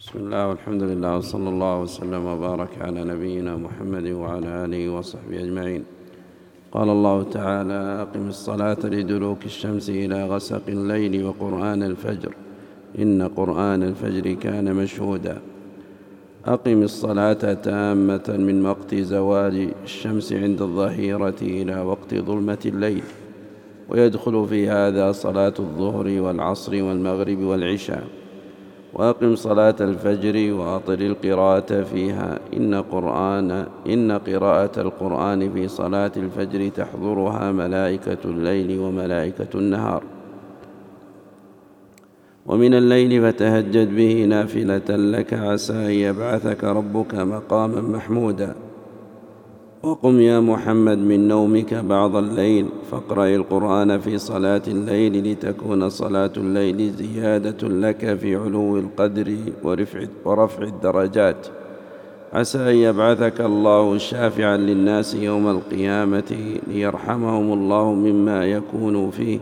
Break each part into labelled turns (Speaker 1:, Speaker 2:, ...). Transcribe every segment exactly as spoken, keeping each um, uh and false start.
Speaker 1: بسم الله والحمد لله وصلى الله وسلم وبارك على نبينا محمد وعلى آله وصحبه أجمعين. قال الله تعالى: أقم الصلاة لدلوك الشمس إلى غسق الليل وقرآن الفجر إن قرآن الفجر كان مشهودا. أقم الصلاة تامة من وقت زوال الشمس عند الظهيرة إلى وقت ظلمة الليل، ويدخل في هذا صلاة الظهر والعصر والمغرب والعشاء. وأقم صلاة الفجر وأطل القراءة فيها إن, قرآن إن قراءة القرآن في صلاة الفجر تحضرها ملائكة الليل وملائكة النهار. ومن الليل فتهجد به نافلة لك عسى أن يبعثك ربك مقاما محمودا. وقم يا محمد من نومك بعض الليل فاقرأ القرآن في صلاة الليل لتكون صلاة الليل زيادة لك في علو القدر ورفع, ورفع الدرجات. عسى أن يبعثك الله شافعا للناس يوم القيامة ليرحمهم الله مما يكون فيه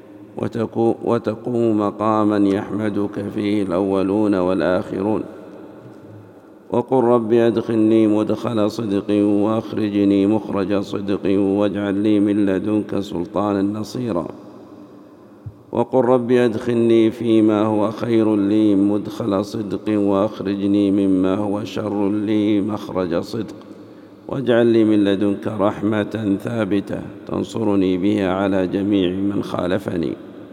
Speaker 1: وتقوم مقاما يحمدك فيه الأولون والآخرون. وقل رب أدخلني مدخل صدق وأخرجني مخرج صدق واجعل لي من لدنك سلطانا نصيرا. وقل رب أدخلني فيما هو خير لي مدخل صدق وأخرجني مما هو شر لي مخرج صدق واجعل لي من لدنك رحمة ثابتة تنصرني بها على جميع من خالفني.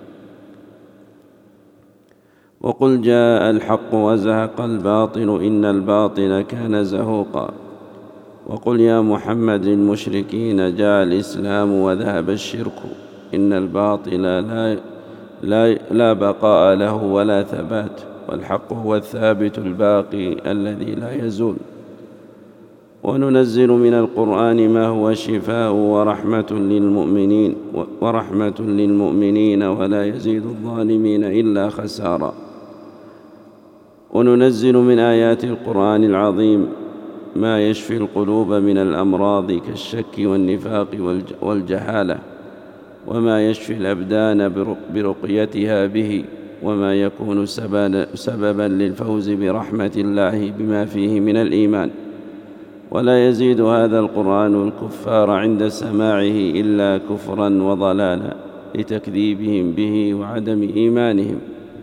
Speaker 1: وقل جاء الحق وزهق الباطل إن الباطل كان زهوقا. وقل يا محمد للمشركين جاء الإسلام وذهب الشرك إن الباطل لا, لا, لا بقاء له ولا ثبات والحق هو الثابت الباقي الذي لا يزول. وننزل من القرآن ما هو شفاء ورحمة للمؤمنين ورحمة للمؤمنين ولا يزيد الظالمين إلا خسارا. وننزل من آيات القرآن العظيم ما يشفي القلوب من الأمراض كالشك والنفاق والجهالة، وما يشفي الأبدان برقيتها به، وما يكون سببا للفوز برحمة الله بما فيه من الإيمان. ولا يزيد هذا القرآن الكفار عند سماعه إلا كفرا وضلالا لتكذيبهم به وعدم إيمانهم.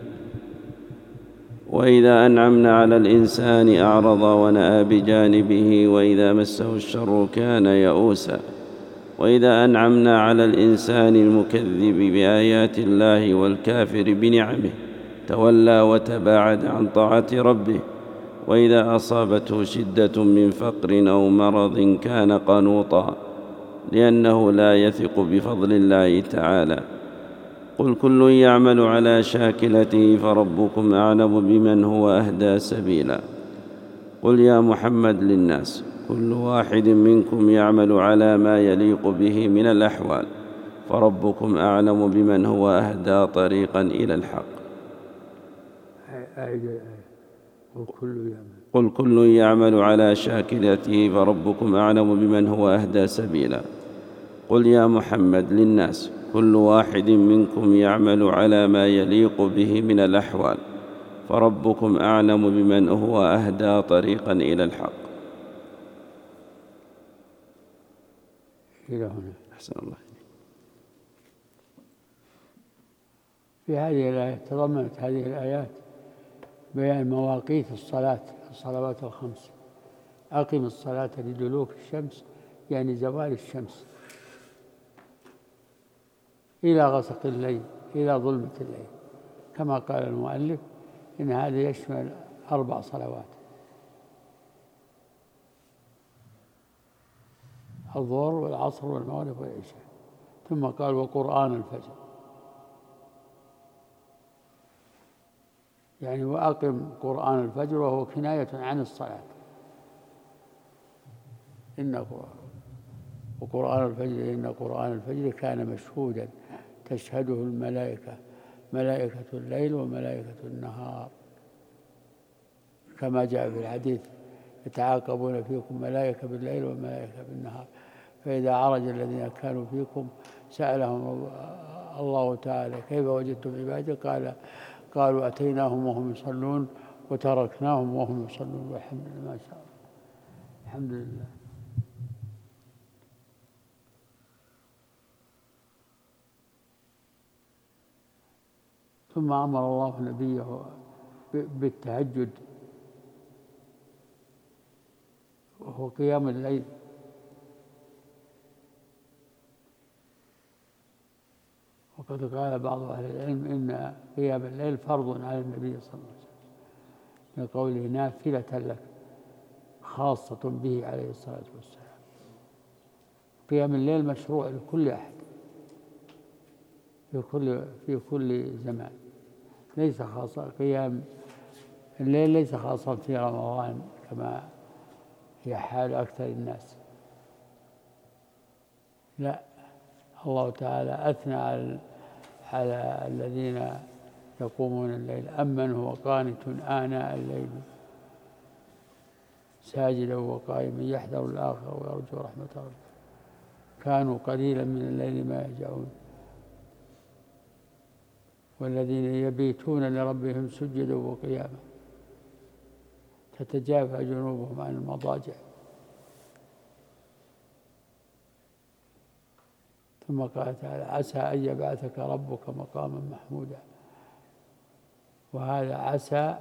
Speaker 1: وإذا أنعمنا على الإنسان أعرض ونأى بجانبه وإذا مسه الشر كان يئوسا. وإذا أنعمنا على الإنسان المكذب بآيات الله والكافر بنعمه تولى وتباعد عن طاعة ربه. وإذا أصابته شدة من فقر أو مرض كان قنوطا لأنه لا يثق بفضل الله تعالى. قل كل يعمل على شاكلته فربكم أعلم بمن هو أهدى سبيلا. قل يا محمد للناس كل واحد منكم يعمل على ما يليق به من الأحوال فربكم أعلم بمن هو أهدى طريقا إلى الحق. قل كل يعمل على شاكلته فربكم أعلم بمن هو أهدى سبيلا. قل يا محمد للناس كل واحد منكم يعمل على ما يليق به من الأحوال فربكم أعلم بمن هو أهدى طريقا إلى الحق.
Speaker 2: إلى هنا.
Speaker 1: أحسن الله.
Speaker 2: في هذه الآيات تضمنت هذه الآيات بيان مواقيت الصلاة الصلوات الخمس. أقم الصلاة لدلوك الشمس يعني زوال الشمس إلى غسق الليل إلى ظلمة الليل، كما قال المؤلف إن هذا يشمل أربع صلوات: الظهر والعصر والمغرب والعشاء. ثم قال وقرآن الفجر، يعني وأقم قرآن الفجر وهو كناية عن الصلاة. إن وقرآن الفجر إن قرآن الفجر كان مشهودا تشهده الملائكة ملائكة الليل وملائكة النهار، كما جاء في الحديث يتعاقبون فيكم ملائكة بالليل وملائكة بالنهار فإذا عرج الذين كانوا فيكم سألهم الله تعالى كيف وجدتم عبادي قال قالوا أتيناهم وهم يصلون وتركناهم وهم يصلون. والحمد لله ما شاء الله. الحمد لله. ثم أمر الله نبيه بالتهجد وهو قيام الليل، وقد قال بعض أهل العلم إن قيام الليل فرض على النبي صلى الله عليه وسلم لقوله نافلة لك خاصة به عليه الصلاة والسلام. قيام الليل مشروع لكل أحد في كل في كل زمان، ليس خاصا قيام الليل ليس خاصا في رمضان كما هي حال أكثر الناس، لا، الله تعالى أثنى على على الذين يقومون الليل أمن هو قانت آناء الليل ساجدا وقائما يحذر الآخرة ويرجو رحمة ربه كانوا قليلا من الليل ما يهجعون والذين يبيتون لربهم سجدا وقياما تتجافى جنوبهم عن المضاجع. ثم قال تعالى عسى أن يبعثك ربك مقاما محمودا. وهذا عسى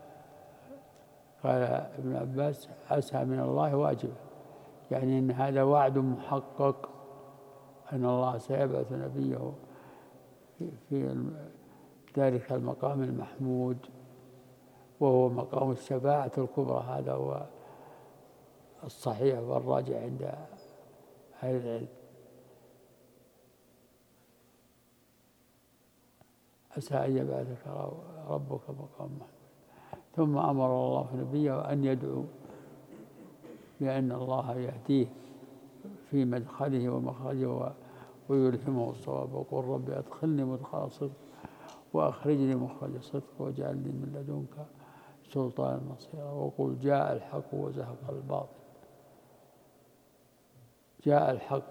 Speaker 2: قال ابن عباس عسى من الله واجبة، يعني أن هذا وعد محقق أن الله سيبعث نبيه في ذلك المقام المحمود وهو مقام الشفاعة الكبرى. هذا هو الصحيح والراجع عند أهل العلم. عسى أن يبعثك ربك مقام محمود. ثم أمر الله نبيه أن يدعو بأن الله يهديه في مدخله ومخرجه ويلهمه الصواب، وقل رب أدخلني مدخل صدق وأخرجني مخرج صدق واجعلني من لدنك سلطانا نصيرا، وقل جاء الحق وزهق الباطل. جاء الحق،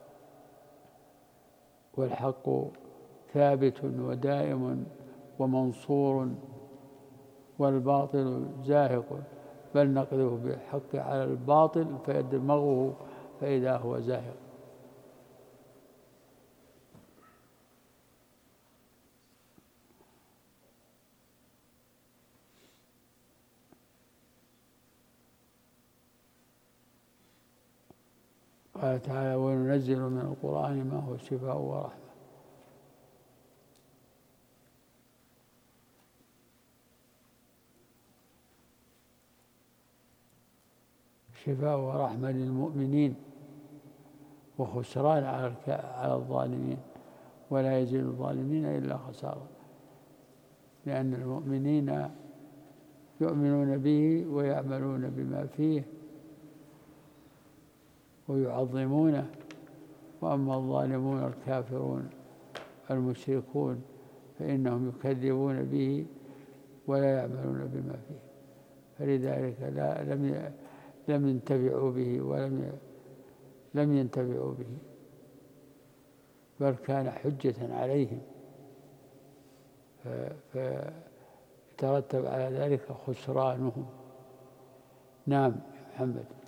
Speaker 2: والحق ثابت ودائم ومنصور، والباطل زاهق، بل نقذف بالحق على الباطل فيدمغه فإذا هو زاهق. قال تعالى وننزل من القرآن ما هو شفاء ورحمة. شفاء ورحمة للمؤمنين وخسران على الظالمين، ولا يزيد الظالمين إلا خسارة، لأن المؤمنين يؤمنون به ويعملون بما فيه ويعظمونه، وأما الظالمون الكافرون المشركون فإنهم يكذبون به ولا يعملون بما فيه، فلذلك لا لم لم ينتفعوا به ولم لم ينتفعوا به، بل كان حجة عليهم، فيترتب على ذلك خسرانهم. نعم محمد.